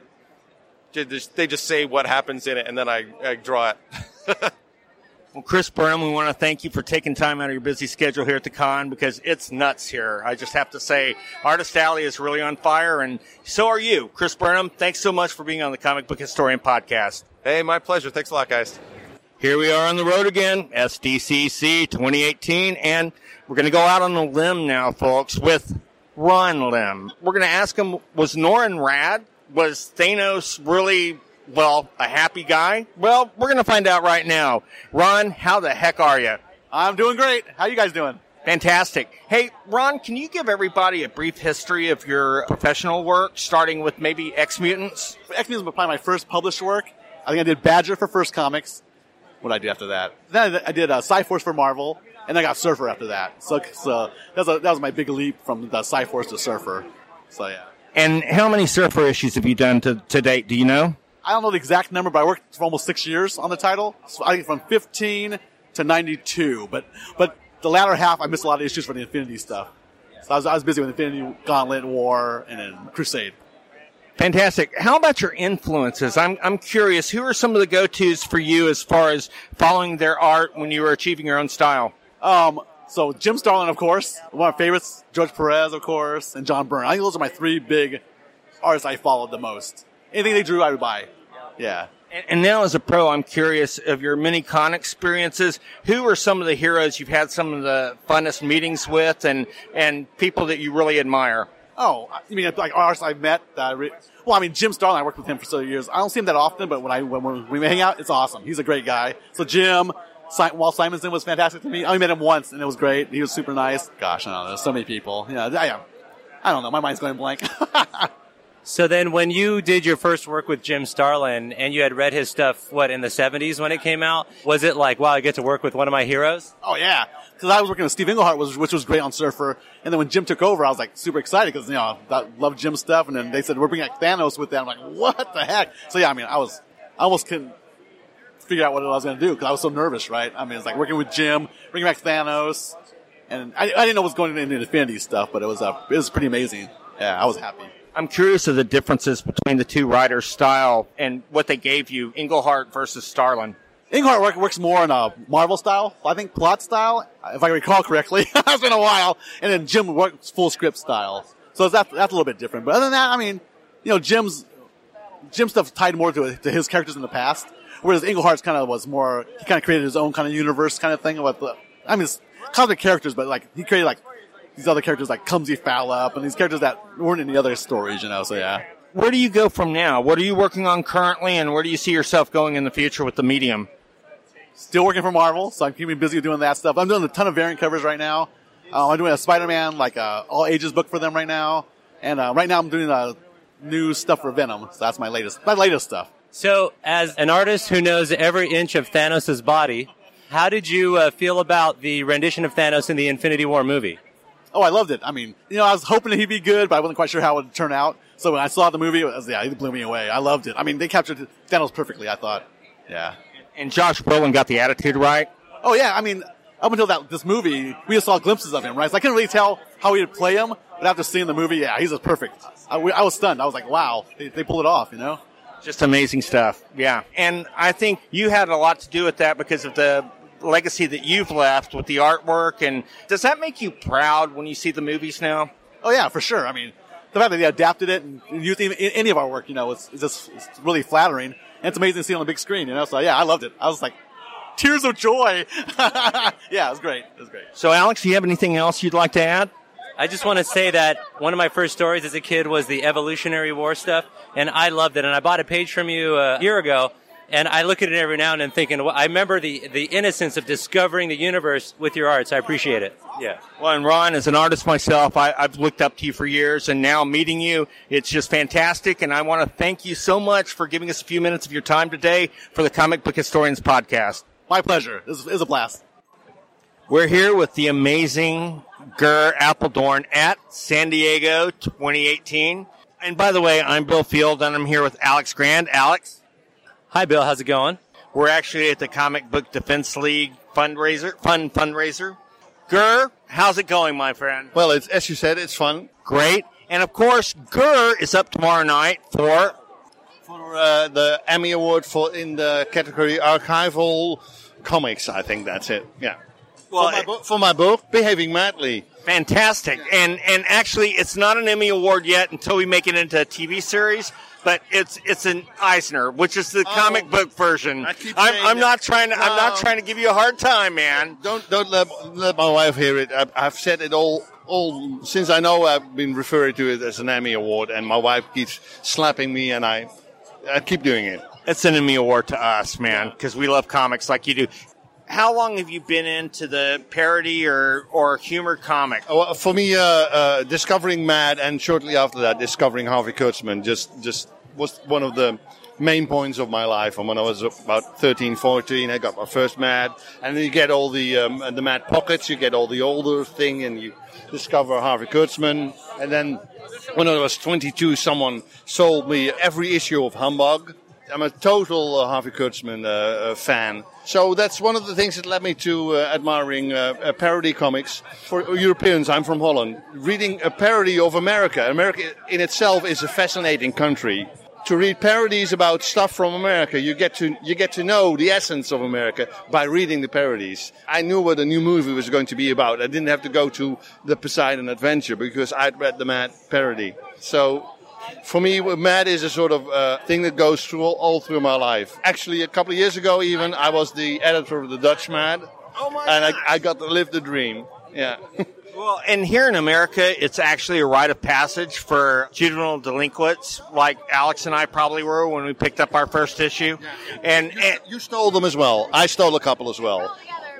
they just say what happens in it and then I draw it. Well, Chris Burnham, we want to thank you for taking time out of your busy schedule here at the con, because it's nuts here. I just have to say, Artist Alley is really on fire, and so are you. Chris Burnham, thanks so much for being on the Comic Book Historian Podcast. Hey, my pleasure. Thanks a lot, guys. Here we are on the road again, SDCC 2018, and we're going to go out on a limb now, folks, with Ron Lim. We're going to ask him, was Norrin rad? Was Thanos really... a happy guy? Well, we're going to find out right now. Ron, how the heck are you? I'm doing great. How you guys doing? Fantastic. Hey, Ron, can you give everybody a brief history of your professional work, starting with maybe X-Mutants? X-Mutants was probably my first published work. I think I did Badger for First Comics. What did I do after that? Then I did Cyforce for Marvel, and I got Surfer after that. So that was my big leap from the Cyforce to Surfer. So, yeah. And how many Surfer issues have you done to date? Do you know? I don't know the exact number, but I worked for almost 6 years on the title. So I think from 15 to 92. But the latter half, I missed a lot of issues for the Infinity stuff. So I was busy with Infinity, Gauntlet, War, and then Crusade. Fantastic. How about your influences? I'm curious. Who are some of the go-tos for you as far as following their art when you were achieving your own style? So Jim Starlin, of course, one of my favorites. George Perez, of course, and John Byrne. I think those are my three big artists I followed the most. Anything they drew, I would buy. Yeah. And now as a pro, I'm curious of your mini-con experiences. Who are some of the heroes you've had some of the funnest meetings with and people that you really admire? Oh, you mean like artists I've met? Jim Starlin, I worked with him for so many years. I don't see him that often, but when we hang out, it's awesome. He's a great guy. So Jim, Walt Simonson was fantastic to me. I only met him once, and it was great. He was super nice. Gosh, I don't know. There's so many people. I don't know. My mind's going blank. So then when you did your first work with Jim Starlin and you had read his stuff, in the 70s when it came out, was it like, wow, I get to work with one of my heroes? Oh, yeah. Because I was working with Steve Englehart, which was great on Surfer. And then when Jim took over, I was like super excited because, I loved Jim's stuff. And then they said, we're bringing back Thanos with them. I'm like, what the heck? So, yeah, I almost couldn't figure out what I was going to do because I was so nervous, right? It's like working with Jim, bringing back Thanos. And I didn't know what was going into Infinity stuff, but it was pretty amazing. Yeah, I was happy. I'm curious of the differences between the two writers' style and what they gave you, Englehart versus Starlin. Englehart works more in a Marvel style, I think plot style, if I recall correctly. It's been a while. And then Jim works full script style. So that's a little bit different. But other than that, Jim's stuff tied more to his characters in the past, whereas Englehart's was more, he kind of created his own kind of universe kind of thing. It's comic characters, but he created these other characters like Clumsy Foul-Up and these characters that weren't in the other stories, so yeah. Where do you go from now? What are you working on currently, and where do you see yourself going in the future with the medium? Still working for Marvel, so I'm keeping busy doing that stuff. I'm doing a ton of variant covers right now. I'm doing a Spider-Man, all ages book for them right now. And right now I'm doing new stuff for Venom, so that's my latest stuff. So, as an artist who knows every inch of Thanos' body, how did you feel about the rendition of Thanos in the Infinity War movie? Oh, I loved it. I was hoping that he'd be good, but I wasn't quite sure how it would turn out. So when I saw the movie, it blew me away. I loved it. They captured Thanos perfectly, I thought. Yeah. And Josh Brolin got the attitude right? Oh, yeah. Up until this movie, we just saw glimpses of him, right? So I couldn't really tell how he would play him, but after seeing the movie, yeah, he's just perfect. I was stunned. I was like, wow, they pulled it off, Just amazing stuff. Yeah. And I think you had a lot to do with that because of the legacy that you've left with the artwork. And does that make you proud when you see the movies now? Oh yeah, for sure. I mean, the fact that they adapted it and used it in any of our work, it's really flattering. And it's amazing to see it on the big screen, So yeah, I loved it. I was like, tears of joy. Yeah, it was great. So Alex, do you have anything else you'd like to add? I just want to say that one of my first stories as a kid was the Evolutionary War stuff, and I loved it. And I bought a page from you a year ago, and I look at it every now and then thinking, well, I remember the innocence of discovering the universe with your art, so I appreciate it. Yeah. Well, and Ron, as an artist myself, I've looked up to you for years, and now meeting you, it's just fantastic. And I want to thank you so much for giving us a few minutes of your time today for the Comic Book Historians podcast. My pleasure. It was a blast. We're here with the amazing Gur Appledorn at San Diego 2018. And by the way, I'm Bill Field, and I'm here with Alex Grand. Alex? Hi, Bill. How's it going? We're actually at the Comic Book Defense League fundraiser. Gur, how's it going, my friend? Well, as you said, it's fun. Great. And, of course, Gur is up tomorrow night for the Emmy Award in the category Archival Comics. I think that's it. Yeah. Well, for my book, Behaving Madly. Fantastic. And actually, it's not an Emmy Award yet until we make it into a TV series, but it's an Eisner, which is the comic book version. I'm not trying to give you a hard time, man. Don't let my wife hear it. I've said it all since I know I've been referring to it as an Emmy Award, and my wife keeps slapping me, and I keep doing it. It's an Emmy Award to us, man, because we love comics like you do. How long have you been into the parody or humor comic? Well, for me, discovering Mad, and shortly after that, discovering Harvey Kurtzman just was one of the main points of my life. And when I was about 13, 14, I got my first Mad. And then you get all the Mad Pockets, you get all the older thing, and you discover Harvey Kurtzman. And then when I was 22, someone sold me every issue of Humbug. I'm a total Harvey Kurtzman fan. So that's one of the things that led me to admiring parody comics. For Europeans, I'm from Holland. Reading a parody of America. America in itself is a fascinating country. To read parodies about stuff from America, you get to know the essence of America by reading the parodies. I knew what a new movie was going to be about. I didn't have to go to the Poseidon Adventure because I'd read the Mad parody. So for me, Mad is a sort of thing that goes through all through my life. Actually, a couple of years ago even, I was the editor of the Dutch Mad. Oh my and God. I got to live the dream. Yeah. Well, and here in America, it's actually a rite of passage for juvenile delinquents, like Alex and I probably were when we picked up our first issue. And you stole them as well. I stole a couple as well.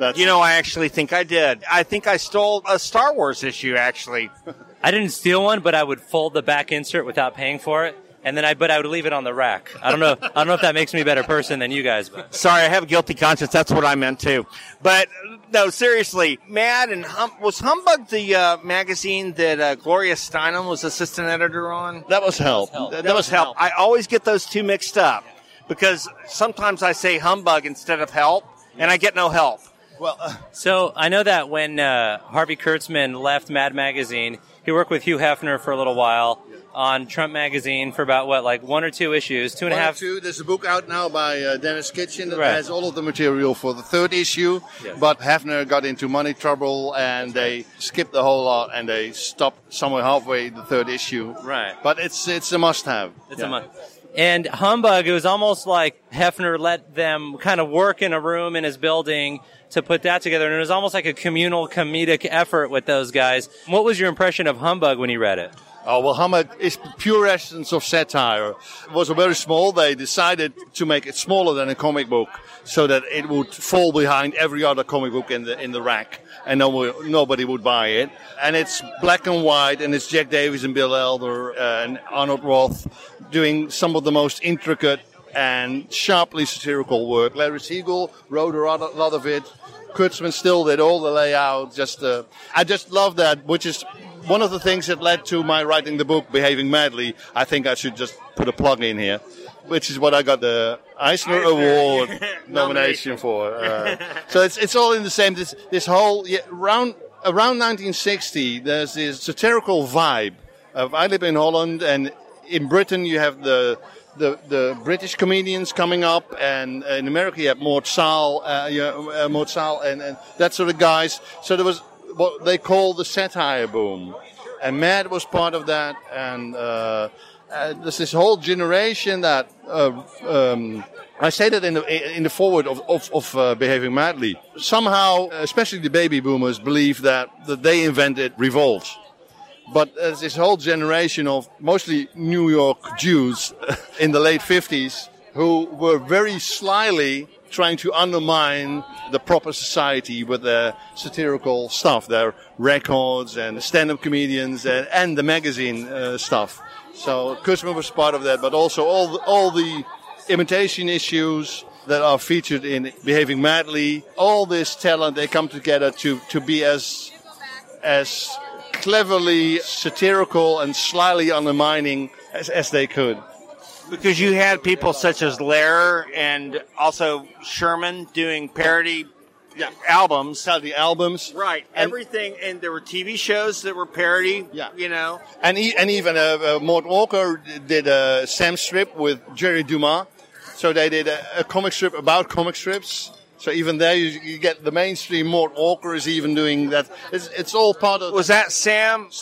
I actually think I did. I think I stole a Star Wars issue, actually. I didn't steal one, but I would fold the back insert without paying for it, and then I would leave it on the rack. I don't know if that makes me a better person than you guys. But. Sorry, I have a guilty conscience. That's what I meant too. But no, seriously, Mad and was Humbug the magazine that Gloria Steinem was assistant editor on? That was Help. That was Help. I always get those two mixed up because sometimes I say Humbug instead of Help, and I get no help. Well, so I know that when Harvey Kurtzman left Mad Magazine, he worked with Hugh Hefner for a little while on Trump Magazine for about, one or two issues, two and a half. There's a book out now by Dennis Kitchen that has all of the material for the third issue, but Hefner got into money trouble and they skipped the whole lot and they stopped somewhere halfway the third issue. Right. But it's a must-have. It's a must. And Humbug, it was almost like Hefner let them kind of work in a room in his building to put that together, and it was almost like a communal comedic effort with those guys. What was your impression of Humbug when you read it? Oh, well, Humbug is pure essence of satire. It was very small. They decided to make it smaller than a comic book so that it would fall behind every other comic book in the rack and nobody would buy it. And it's black and white, and it's Jack Davis and Bill Elder and Arnold Roth doing some of the most intricate and sharply satirical work. Larry Siegel wrote a lot of it. Kurtzman still did all the layout. I just love that, which is one of the things that led to my writing the book, Behaving Madly. I think I should just put a plug in here, which is what I got the Eisner Award nomination for. So it's all in the same. This whole around 1960, there's this satirical vibe. I live in Holland, and in Britain you have the the British comedians coming up, and in America you had Mort Sahl, and that sort of guys. So there was what they call the satire boom, and Mad was part of that. And there's this whole generation that I say that in the foreword of Behaving Madly. Somehow, especially the baby boomers believe that they invented revolt. But there's this whole generation of mostly New York Jews in the late 50s who were very slyly trying to undermine the proper society with their satirical stuff, their records and stand-up comedians and the magazine stuff. So Kurtzman was part of that, but also all the imitation issues that are featured in Behaving Madly. All this talent, they come together to be as cleverly satirical and slyly undermining as they could. Because you had people such as Lehrer and also Sherman doing parody albums. The albums. Right. Everything. And there were TV shows that were parody, you know. And even Mort Walker did a Sam strip with Jerry Dumas. So they did a comic strip about comic strips. So even there, you get the mainstream. Mort Walker is even doing that. It's all part of. Was that Sam's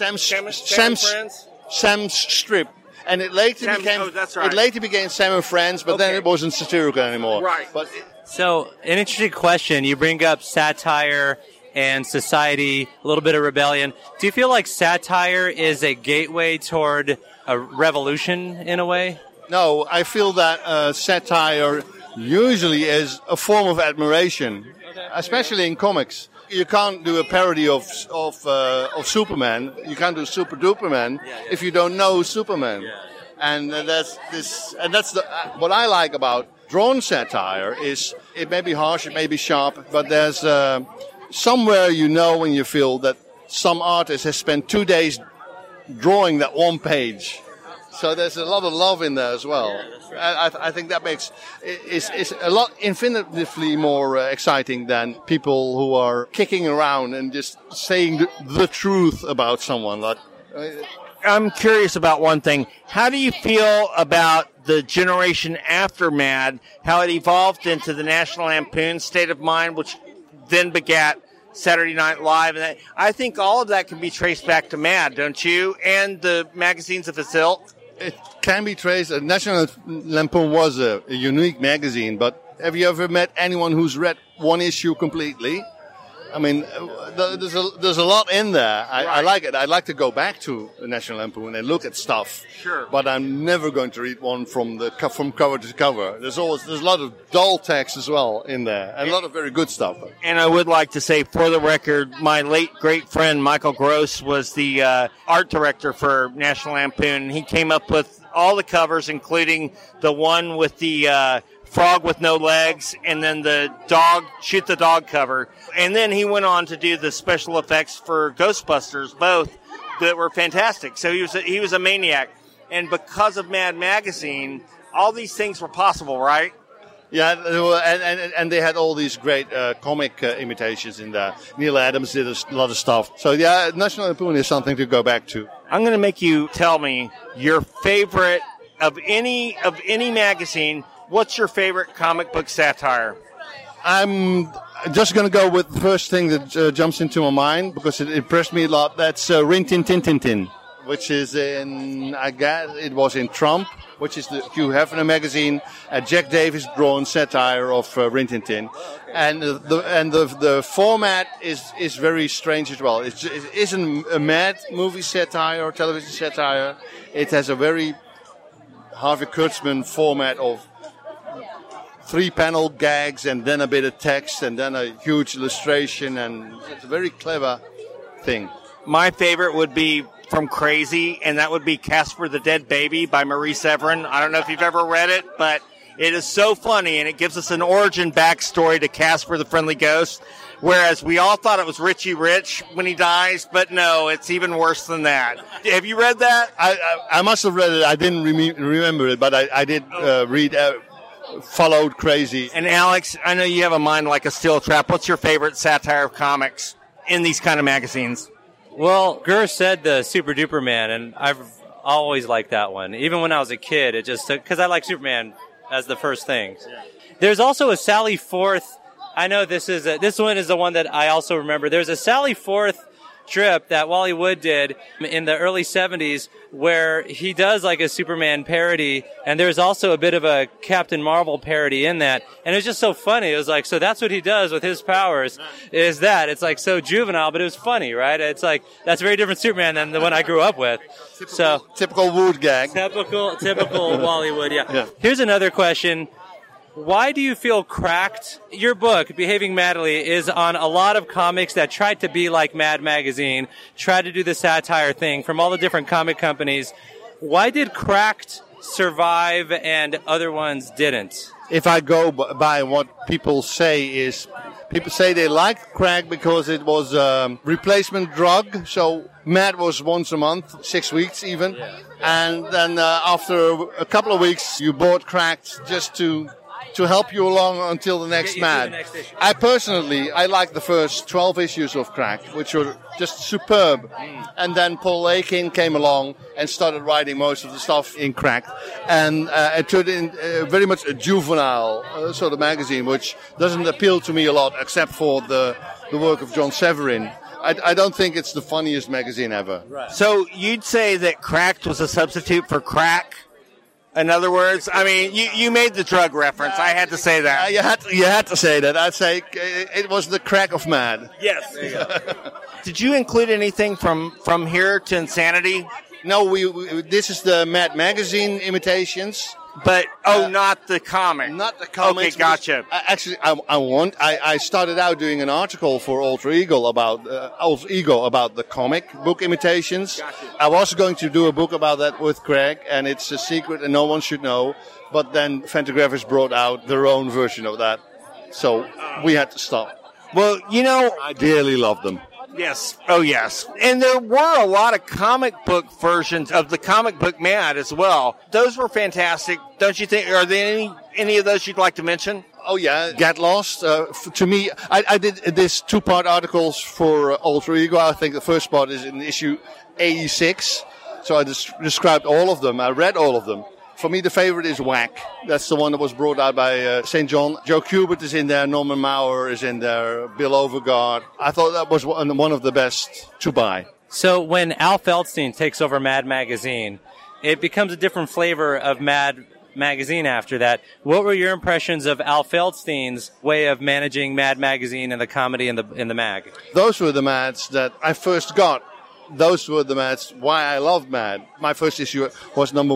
strip, and it later became. Oh, that's right. It later became Sam and Friends, but then it wasn't satirical anymore. Right. So an interesting question. You bring up satire and society, a little bit of rebellion. Do you feel like satire is a gateway toward a revolution in a way? No, I feel that satire usually is a form of admiration, especially in comics. You can't do a parody of Superman. You can't do Super Duperman if you don't know Superman. And that's what I like about drawn satire is it may be harsh, it may be sharp, but there's somewhere you know when you feel that some artist has spent 2 days drawing that one page. So there's a lot of love in there as well. I think that makes it's a lot infinitely more exciting than people who are kicking around and just saying the truth about someone. I'm curious about one thing. How do you feel about the generation after Mad, how it evolved into the National Lampoon State of Mind, which then begat Saturday Night Live? And I think all of that can be traced back to Mad, don't you? And the magazines of its ilk. It can be traced. National Lampoon was a unique magazine, but have you ever met anyone who's read one issue completely? I mean, there's a lot in there. I like it. I'd like to go back to the National Lampoon and look at stuff. Sure. But I'm never going to read one from cover to cover. There's a lot of dull text as well in there, and a lot of very good stuff. And I would like to say, for the record, my late great friend Michael Gross was the art director for National Lampoon. He came up with all the covers, including the one with the frog with no legs, and then the dog, shoot the dog cover. And then he went on to do the special effects for Ghostbusters, both that were fantastic. So he was a maniac. And because of Mad Magazine, all these things were possible, right? Yeah, and they had all these great comic imitations in there. Neil Adams did a lot of stuff. So yeah, National Lampoon is something to go back to. I'm going to make you tell me your favorite of any magazine. What's your favorite comic book satire? I'm just going to go with the first thing that jumps into my mind because it impressed me a lot. That's Rin Tin Tin Tin Tin, which is it was in Trump, which is the Hugh Hefner magazine. Jack Davis drawn satire of Rin Tin Tin, and the format is very strange as well. It isn't a Mad movie satire or television satire. It has a very Harvey Kurtzman format of 3-panel gags and then a bit of text and then a huge illustration, and it's a very clever thing. My favorite would be from Crazy, and that would be Casper the Dead Baby by Marie Severin. I don't know if you've ever read it, but it is so funny, and it gives us an origin backstory to Casper the Friendly Ghost, whereas we all thought it was Richie Rich when he dies, but no, it's even worse than that. Have you read that? I must have read it. I didn't remember it, but I did read followed Crazy. And Alex, I know you have a mind like a steel trap. What's your favorite satire of comics in these kind of magazines? Well, Gurr said the Super Duper Man, and I've always liked that one. Even when I was a kid, it just took, because I like Superman as the first thing. There's also a Sally Forth. I know this one is the one that I also remember. There's a Sally Forth strip that Wally Wood did in the early 70s where he does like a Superman parody, and there's also a bit of a Captain Marvel parody in that, and it was just so funny. It was like, so that's what he does with his powers, is that it's like so juvenile, but it was funny, right? It's like, that's a very different Superman than the one I grew up with. Typical Wood gag. Typical Wally Wood, yeah. Here's another question. Why do you feel Cracked? Your book, Behaving Madly, is on a lot of comics that tried to be like Mad Magazine, tried to do the satire thing from all the different comic companies. Why did Cracked survive and other ones didn't? If I go by what people say they like crack because it was a replacement drug. So Mad was once a month, 6 weeks even. Yeah. And then after a couple of weeks, you bought Cracked just to help you along until the next Mad. I personally like the first 12 issues of Cracked, which were just superb. And then Paul Lakin came along and started writing most of the stuff in Cracked. And it turned in very much a juvenile sort of magazine, which doesn't appeal to me a lot, except for the work of John Severin. I don't think it's the funniest magazine ever. Right. So you'd say that Cracked was a substitute for crack? In other words, I mean, you made the drug reference. I had to say that. You had to say that. I'd say it was the crack of Mad. Yes. There you go. Did you include anything from here to Insanity? No, this is the Mad Magazine imitations. But not the comic. Not the comics. Okay, gotcha. Actually, I started out doing an article for Alter Ego about the comic book imitations. Gotcha. I was going to do a book about that with Craig, and it's a secret and no one should know. But then Fantagraphics brought out their own version of that, so we had to stop. Well, I dearly love them. Yes. Oh, yes. And there were a lot of comic book versions of the comic book Mad as well. Those were fantastic. Don't you think? Are there any of those you'd like to mention? Oh, yeah. Get Lost. To me, I did this 2-part articles for Alter Ego. I think the first part is in issue 86. So I described all of them. I read all of them. For me, the favorite is Whack. That's the one that was brought out by St. John. Joe Kubert is in there. Norman Mauer is in there. Bill Overgaard. I thought that was one of the best to buy. So when Al Feldstein takes over Mad Magazine, it becomes a different flavor of Mad Magazine after that. What were your impressions of Al Feldstein's way of managing Mad Magazine and the comedy in the mag? Those were the Mads that I first got. Those were the Mads, why I loved Mad. My first issue was number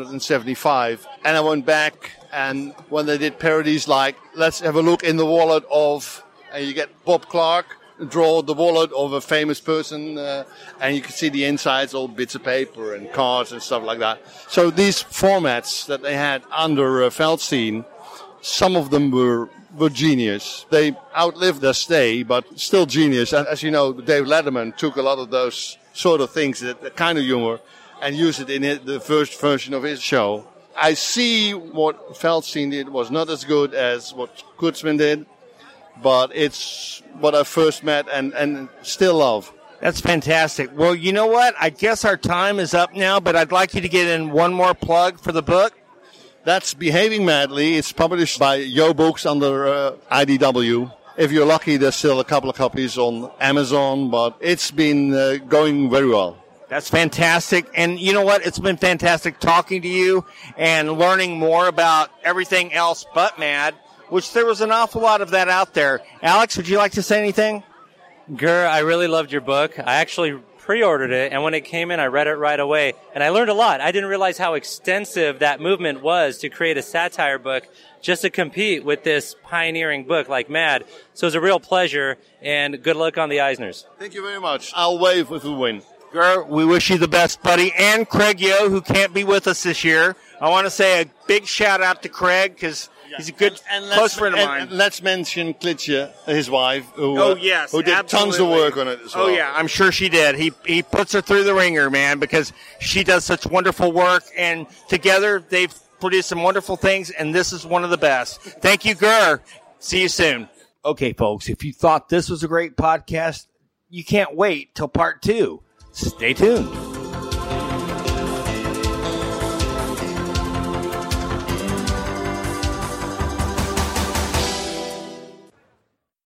175. And I went back, and when they did parodies like, let's have a look in the wallet of, and you get Bob Clark, draw the wallet of a famous person, and you can see the insides, all bits of paper and cards and stuff like that. So these formats that they had under Feldstein, some of them were genius. They outlived their stay, but still genius. And as you know, Dave Letterman took a lot of those sort of things, that kind of humor, and used it in the first version of his show. I see what Feldstein did was not as good as what Kurtzman did, but it's what I first met and still love. That's fantastic. Well, you know what? I guess our time is up now, but I'd like you to get in one more plug for the book. That's Behaving Madly. It's published by Yo Books under IDW. If you're lucky, there's still a couple of copies on Amazon, but it's been going very well. That's fantastic. And you know what? It's been fantastic talking to you and learning more about everything else but Mad, which there was an awful lot of that out there. Alex, would you like to say anything? Gur, I really loved your book. I actually pre-ordered it, and when it came in, I read it right away, and I learned a lot. I didn't realize how extensive that movement was to create a satire book just to compete with this pioneering book like Mad. So it was a real pleasure, and good luck on the Eisners. Thank you very much. I'll wave if we win. Gur, we wish you the best, buddy, and Craig Yo, who can't be with us this year. I want to say a big shout-out to Craig, because he's a good, close friend of mine. And let's mention Klitschke, his wife, who did tons of work on it as well. Oh, yeah, I'm sure she did. He puts her through the ringer, man, because she does such wonderful work, and together they've produced some wonderful things, and this is one of the best. Thank you, Gur. See you soon. Okay, folks, if you thought this was a great podcast, you can't wait till part 2. Stay tuned.